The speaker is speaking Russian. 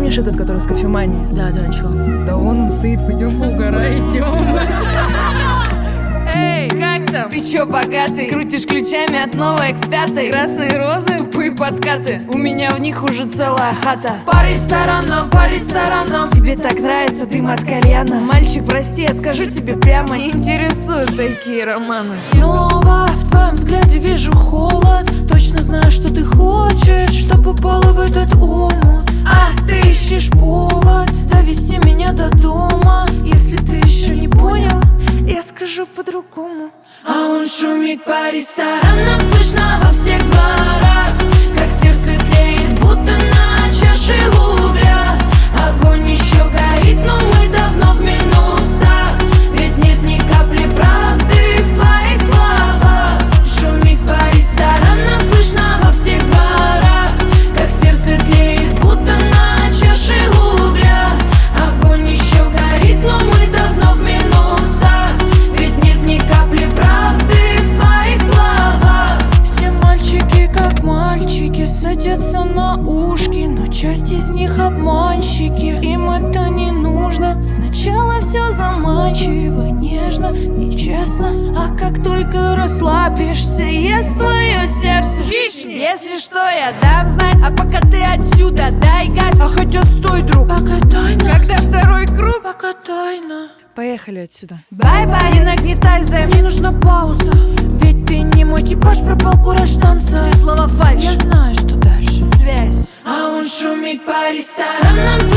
Помнишь этот, который с кофеманией? Да, чё? Да вон он стоит, пойдем поугараем. Эй, как там? Ты чё, богатый? Крутишь ключами от новой X5? Красные розы, тупые подкаты. У меня в них уже целая хата. По ресторанам, тебе так нравится дым от кальяна. Мальчик, прости, я скажу тебе прямо, не интересуют такие романы. Снова в твоем взгляде вижу холод. Точно знаю, что ты хочешь, что попала в этот омут. А ты ищешь повод довести меня до дома. Если ты еще не понял, я скажу по-другому. А он шумит по ресторанам, слышно во всех дворах, как сердце тлеет, будто на чаше угля. Огонь еще горит, но мы давно в минусах, ведь нет ни капли правды в твоих словах. Шумит по ресторанам, слышно во всех дворах, как сердце тлеет, будто на чаше угля. Огонь еще горит, но мы давно в минусах, ведь нет ни капли правды в твоих словах. Все мальчики как мальчики садятся на ушки, но часть из них обманщики, им это не нужно. Сначала все заманчиво, нежно, нечестно, а как только расслабишься, ест твое сердце хищник. Если что, я дам знать, а пока ты отсюда дай газ. А хотя стой, друг, пока тайна. Когда второй круг, Пока тайна. поехали отсюда. Бай-бай, не нагнетай займ. Мне нужна пауза, ведь ты не мой типаж, пропал кураж танца. Все слова фальшь, Я знаю, что дальше. связь. А он шумит по ресторанам,